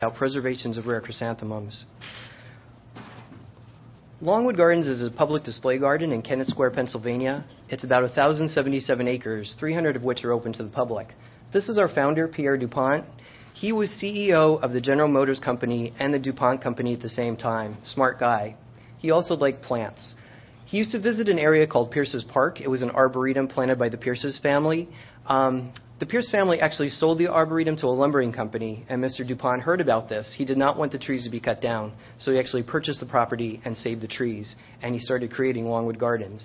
about preservations of rare chrysanthemums. Longwood Gardens is a public display garden in Kennett Square, Pennsylvania. It's about 1,077 acres, 300 of which are open to the public. This is our founder, Pierre DuPont. He was CEO of the General Motors Company and the DuPont Company at the same time. Smart guy. He also liked plants. He used to visit an area called Pierce's Park. It was an arboretum planted by the Pierce's family. The Pierce family actually sold the arboretum to a lumbering company, and Mr. DuPont heard about this. He did not want the trees to be cut down, so he actually purchased the property and saved the trees, and he started creating Longwood Gardens.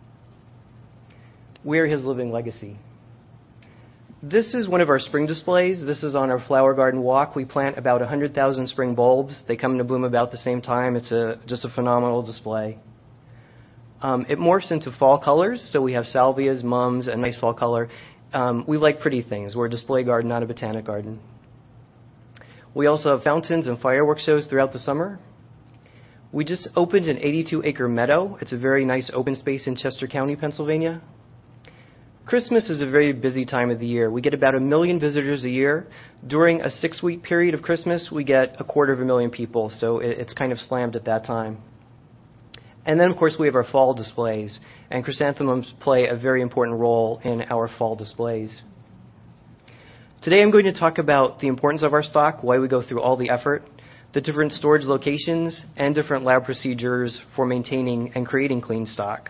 We're his living legacy. This is one of our spring displays. This is on our flower garden walk. We plant about 100,000 spring bulbs. They come into bloom about the same time. It's just a phenomenal display. It morphs into fall colors, so we have salvias, mums, a nice fall color. We like pretty things. We're a display garden, not a botanic garden. We also have fountains and fireworks shows throughout the summer. We just opened an 82-acre meadow. It's a very nice open space in Chester County, Pennsylvania. Christmas is a very busy time of the year. We get about 1 million visitors a year. During a 6-week period of Christmas, we get 250,000 people, so it's kind of slammed at that time. And then, of course, we have our fall displays, and chrysanthemums play a very important role in our fall displays. Today I'm going to talk about the importance of our stock, why we go through all the effort, the different storage locations, and different lab procedures for maintaining and creating clean stock.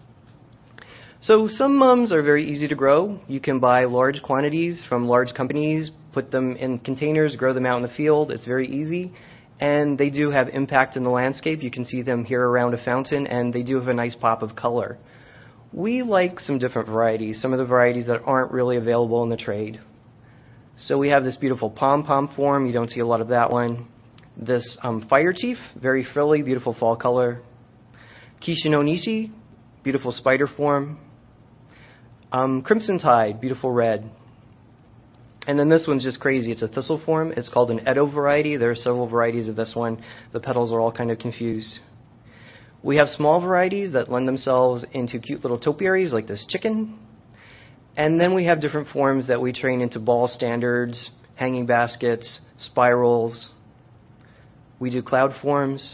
So some mums are very easy to grow. You can buy large quantities from large companies, put them in containers, grow them out in the field. It's very easy. And they do have impact in the landscape. You can see them here around a fountain, and they do have a nice pop of color. We like some different varieties, some of the varieties that aren't really available in the trade. So we have this beautiful pom-pom form. You don't see a lot of that one. This fire chief, very frilly, beautiful fall color. Kishinonishi, beautiful spider form. Crimson Tide, beautiful red. And then this one's just crazy. It's a thistle form. It's called an Edo variety. There are several varieties of this one. The petals are all kind of confused. We have small varieties that lend themselves into cute little topiaries like this chicken. And then we have different forms that we train into ball standards, hanging baskets, spirals. We do cloud forms.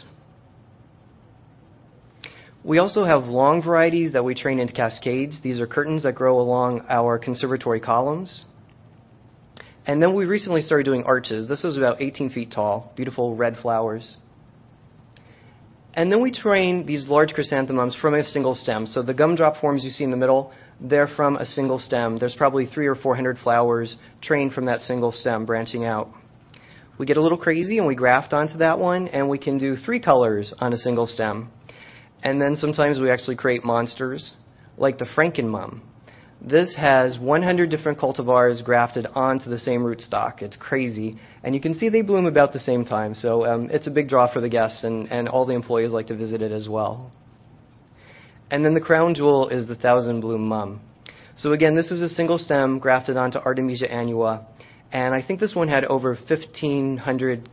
We also have long varieties that we train into cascades. These are curtains that grow along our conservatory columns. And then we recently started doing arches. This was about 18 feet tall, beautiful red flowers. And then we train these large chrysanthemums from a single stem. So the gumdrop forms you see in the middle, they're from a single stem. There's probably 300 or 400 flowers trained from that single stem branching out. We get a little crazy and we graft onto that one, and we can do 3 colors on a single stem. And then sometimes we actually create monsters like the Frankenmum. This has 100 different cultivars grafted onto the same rootstock. It's crazy. And you can see they bloom about the same time. So it's a big draw for the guests, and all the employees like to visit it as well. And then the crown jewel is the Thousand Bloom Mum. So again, this is a single stem grafted onto Artemisia annua. And I think this one had over 1,500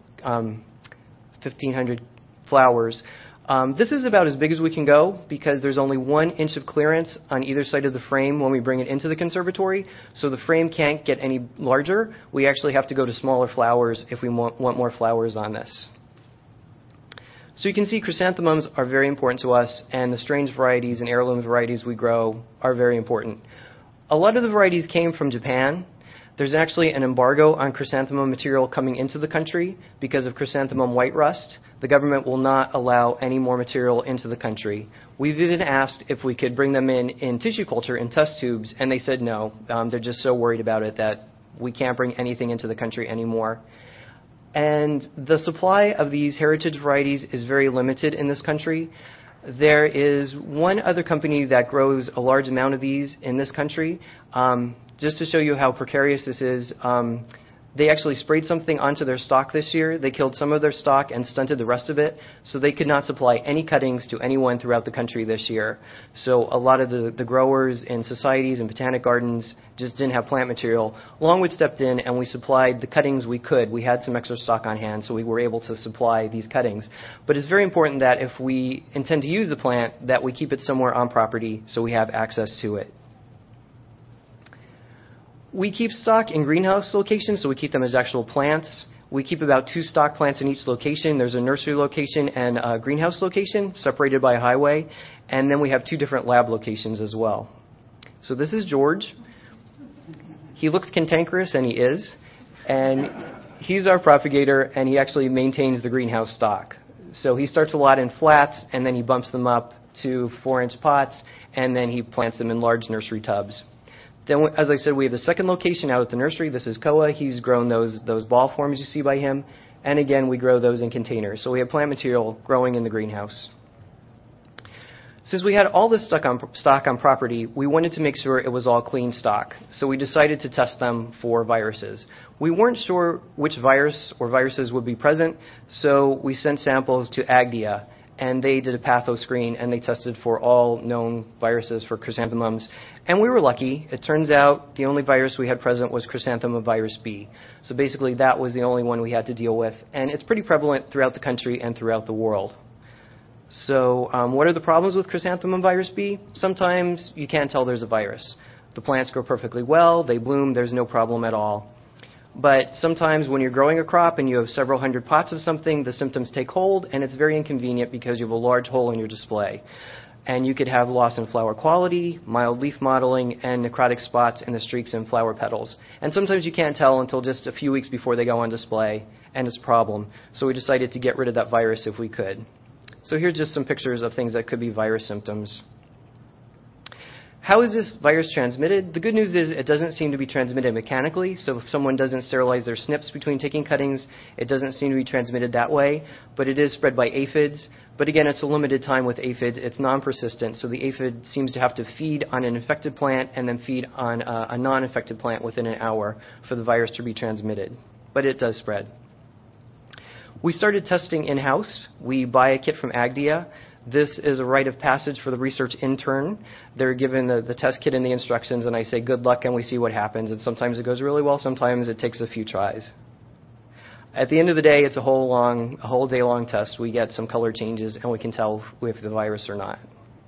flowers. This is about as big as we can go because there's only 1 inch of clearance on either side of the frame when we bring it into the conservatory. So the frame can't get any larger. We actually have to go to smaller flowers if we want more flowers on this. So you can see chrysanthemums are very important to us, and the strange varieties and heirloom varieties we grow are very important. A lot of the varieties came from Japan. There's actually an embargo on chrysanthemum material coming into the country because of chrysanthemum white rust. The government will not allow any more material into the country. We've even asked if we could bring them in tissue culture in test tubes, and they said no. They're just so worried about it that we can't bring anything into the country anymore. And the supply of these heritage varieties is very limited in this country. There is one other company that grows a large amount of these in this country. Just to show you how precarious this is, they actually sprayed something onto their stock this year. They killed some of their stock and stunted the rest of it, so they could not supply any cuttings to anyone throughout the country this year. So a lot of the growers in societies and botanic gardens just didn't have plant material. Longwood stepped in and we supplied the cuttings we could. We had some extra stock on hand, so we were able to supply these cuttings. But it's very important that if we intend to use the plant, that we keep it somewhere on property so we have access to it. We keep stock in greenhouse locations, so we keep them as actual plants. We keep about 2 stock plants in each location. There's a nursery location and a greenhouse location separated by a highway. And then we have 2 different lab locations as well. So this is George. He looks cantankerous, and he is. And he's our propagator, and he actually maintains the greenhouse stock. So he starts a lot in flats, and then he bumps them up to 4-inch pots, and then he plants them in large nursery tubs. Then, as I said, we have the second location out at the nursery. This is Koa. He's grown those ball forms you see by him. And again, we grow those in containers. So we have plant material growing in the greenhouse. Since we had all this stock on property, we wanted to make sure it was all clean stock. So we decided to test them for viruses. We weren't sure which virus or viruses would be present, so we sent samples to Agdia, and they did a pathoscreen, and they tested for all known viruses for chrysanthemums. And we were lucky. It turns out the only virus we had present was chrysanthemum virus B. So basically that was the only one we had to deal with. And it's pretty prevalent throughout the country and throughout the world. So what are the problems with chrysanthemum virus B? Sometimes you can't tell there's a virus. The plants grow perfectly well, they bloom, there's no problem at all. But sometimes when you're growing a crop and you have several hundred pots of something, the symptoms take hold, and it's very inconvenient because you have a large hole in your display. And you could have loss in flower quality, mild leaf mottling, and necrotic spots in the streaks and flower petals. And sometimes you can't tell until just a few weeks before they go on display, and it's a problem. So we decided to get rid of that virus if we could. So here's just some pictures of things that could be virus symptoms. How is this virus transmitted? The good news is it doesn't seem to be transmitted mechanically. So if someone doesn't sterilize their snips between taking cuttings, it doesn't seem to be transmitted that way. But it is spread by aphids. But again, it's a limited time with aphids. It's non-persistent. So the aphid seems to have to feed on an infected plant and then feed on a non-infected plant within an hour for the virus to be transmitted. But it does spread. We started testing in-house. We buy a kit from Agdia. This is a rite of passage for the research intern. They're given the test kit and the instructions, and I say good luck, and we see what happens. And sometimes it goes really well. Sometimes it takes a few tries. At the end of the day, it's a whole day-long test. We get some color changes, and we can tell if the virus or not.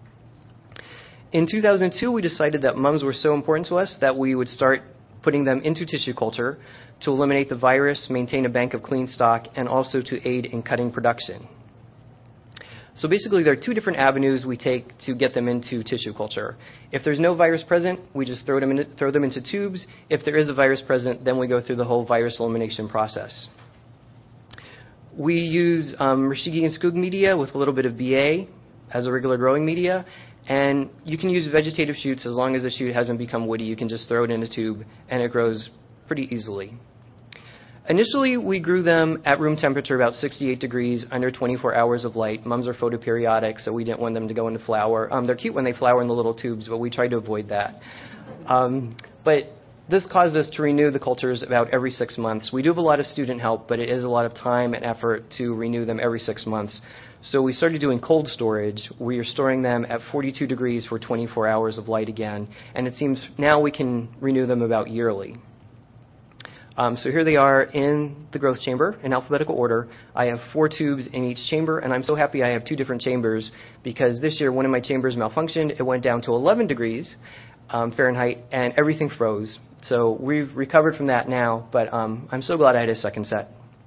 In 2002, we decided that mums were so important to us that we would start putting them into tissue culture to eliminate the virus, maintain a bank of clean stock, and also to aid in cutting production. So basically, there are 2 different avenues we take to get them into tissue culture. If there's no virus present, we just throw them into tubes. If there is a virus present, then we go through the whole virus elimination process. We use Rashigi and Skoog media with a little bit of BA as a regular growing media. And you can use vegetative shoots as long as the shoot hasn't become woody. You can just throw it in a tube, and it grows pretty easily. Initially, we grew them at room temperature, about 68 degrees, under 24 hours of light. Mums are photoperiodic, so we didn't want them to go into flower. They're cute when they flower in the little tubes, but we tried to avoid that. But this caused us to renew the cultures about every 6 months. We do have a lot of student help, but it is a lot of time and effort to renew them every 6 months. So we started doing cold storage. We are storing them at 42 degrees for 24 hours of light again. And it seems now we can renew them about yearly. So here they are in the growth chamber in alphabetical order. I have 4 tubes in each chamber, and I'm so happy I have 2 different chambers because this year one of my chambers malfunctioned. It went down to 11 degrees Fahrenheit, and everything froze. So we've recovered from that now, but I'm so glad I had a second set.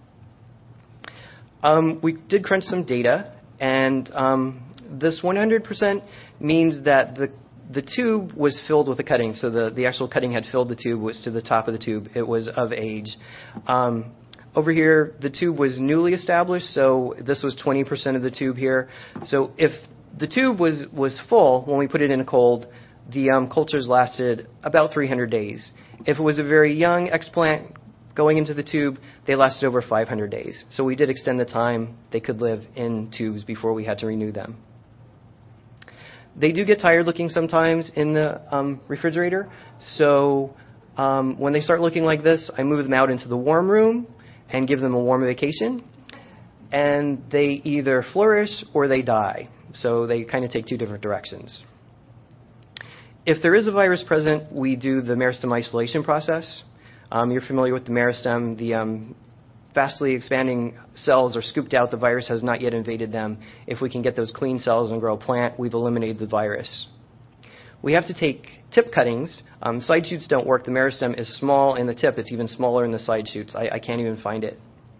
We did crunch some data, and this 100% means that the tube was filled with a cutting. So the actual cutting had filled the tube, was to the top of the tube. It was of age. Over here, the tube was newly established, so this was 20% of the tube here. So if the tube was full when we put it in a cold, the cultures lasted about 300 days. If it was a very young explant going into the tube, they lasted over 500 days. So we did extend the time they could live in tubes before we had to renew them. They do get tired looking sometimes in the refrigerator. So when they start looking like this, I move them out into the warm room and give them a warm vacation. And they either flourish or they die. So they kind of take 2 different directions. If there is a virus present, we do the meristem isolation process. You're familiar with the meristem. The vastly expanding cells are scooped out. The virus has not yet invaded them. If we can get those clean cells and grow a plant, we've eliminated the virus. We have to take tip cuttings. Side shoots don't work. The meristem is small in the tip. It's even smaller in the side shoots. I can't even find it.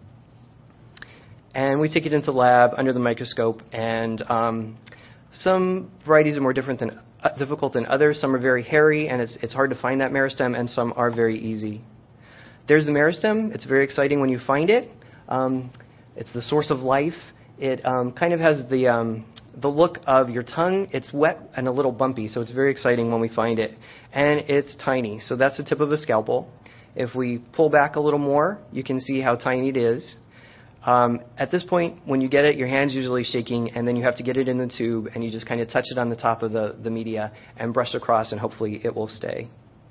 And we take it into the lab under the microscope, and some varieties are more difficult than others. Some are very hairy, and it's hard to find that meristem, and some are very easy. There's the meristem. It's very exciting when you find it. It's the source of life. It kind of has the look of your tongue. It's wet and a little bumpy, so it's very exciting when we find it. And it's tiny, so that's the tip of the scalpel. If we pull back a little more, you can see how tiny it is. At this point, when you get it, your hand's usually shaking, and then you have to get it in the tube, and you just kind of touch it on the top of the media and brush across, and hopefully it will stay.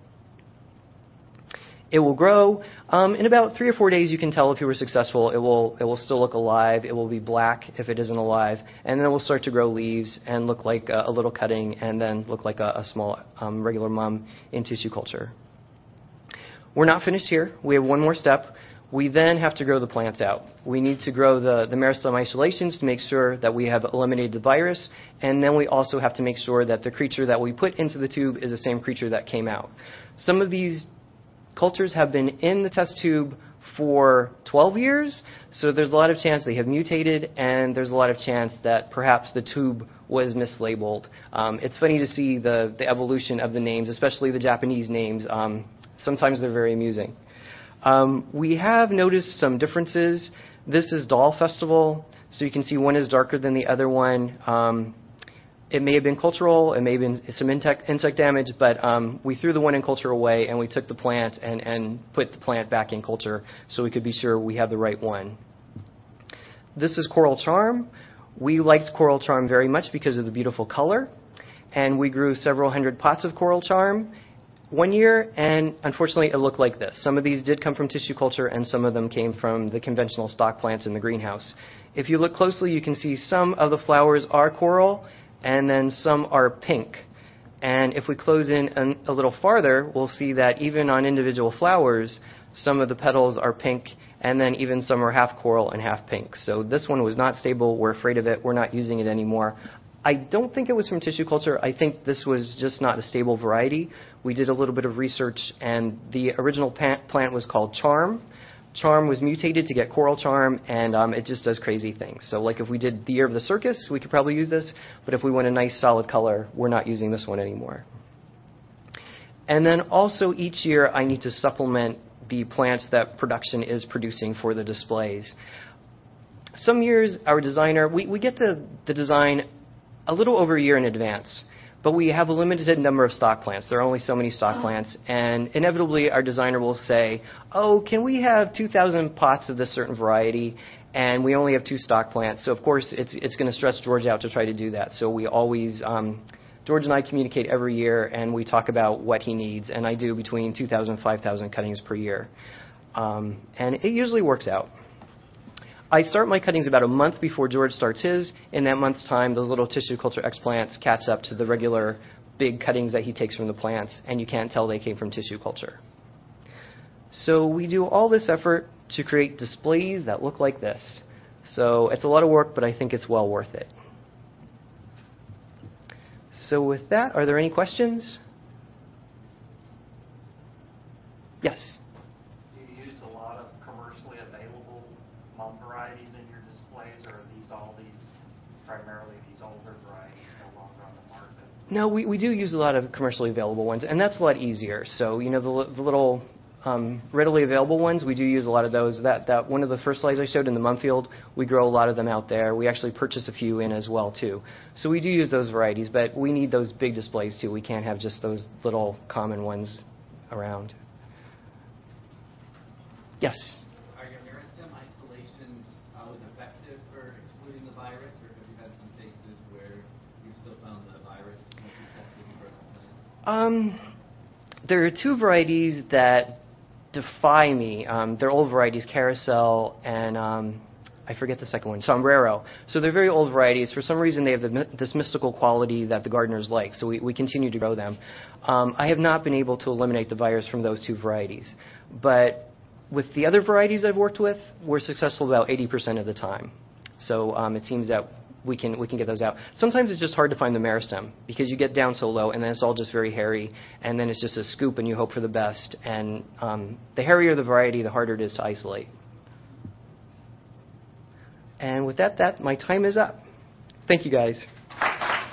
It will grow. In about 3 or 4 days, you can tell if you were successful. It will still look alive. It will be black if it isn't alive, and then it will start to grow leaves and look like a little cutting, and then look like a small regular mum in tissue culture. We're not finished here. We have one more step. We then have to grow the plants out. We need to grow the meristem isolations to make sure that we have eliminated the virus, and then we also have to make sure that the creature that we put into the tube is the same creature that came out. Some of these cultures have been in the test tube for 12 years, so there's a lot of chance they have mutated, and there's a lot of chance that perhaps the tube was mislabeled. It's funny to see the evolution of the names, especially the Japanese names. Sometimes they're very amusing. We have noticed some differences. This is Doll Festival, so you can see one is darker than the other one. It may have been cultural, it may have been some insect damage, but we threw the one in culture away, and we took the plant and put the plant back in culture so we could be sure we have the right one. This is Coral Charm. We liked Coral Charm very much because of the beautiful color, and we grew several hundred pots of Coral Charm one year, and unfortunately it looked like this. Some of these did come from tissue culture, and some of them came from the conventional stock plants in the greenhouse. If you look closely, you can see some of the flowers are coral, and then some are pink. And if we close in a little farther, we'll see that even on individual flowers, some of the petals are pink, and then even some are half coral and half pink. So this one was not stable. We're afraid of it. We're not using it anymore. I don't think it was from tissue culture. I think this was just not a stable variety. We did a little bit of research, and the original plant was called Charm. Charm was mutated to get Coral Charm, and it just does crazy things. So like if we did the Year of the Circus, we could probably use this, but if we want a nice solid color, we're not using this one anymore. And then also each year I need to supplement the plants that production is producing for the displays. Some years our designer, we get the design a little over a year in advance, but we have a limited number of stock plants. There are only so many stock plants, and inevitably our designer will say, oh, can we have 2,000 pots of this certain variety, and we only have 2 stock plants. So of course it's going to stress George out to try to do that. So we always, George and I communicate every year, and we talk about what he needs, and I do between 2,000 and 5,000 cuttings per year. And it usually works out. I start my cuttings about a month before George starts his. In that month's time, those little tissue culture explants catch up to the regular big cuttings that he takes from the plants, and you can't tell they came from tissue culture. So we do all this effort to create displays that look like this. So it's a lot of work, but I think it's well worth it. So with that, are there any questions? Yes? Varieties in your displays, or are these primarily these older varieties no longer on the market? No, we do use a lot of commercially available ones, and that's a lot easier. So, you know, the little readily available ones, we do use a lot of those. That one of the first slides I showed in the Mumfield, we grow a lot of them out there. We actually purchase a few in as well, too. So we do use those varieties, but we need those big displays, too. We can't have just those little common ones around. Yes? There are 2 varieties that defy me. They're old varieties, Carousel and I forget the second one, Sombrero. So they're very old varieties. For some reason, they have this mystical quality that the gardeners like, so we continue to grow them. I have not been able to eliminate the virus from those 2 varieties. But with the other varieties I've worked with, we're successful about 80% of the time. So it seems that we can get those out. Sometimes it's just hard to find the meristem because you get down so low, and then it's all just very hairy, and then it's just a scoop, and you hope for the best. And the hairier the variety, the harder it is to isolate. And with that, my time is up. Thank you, guys.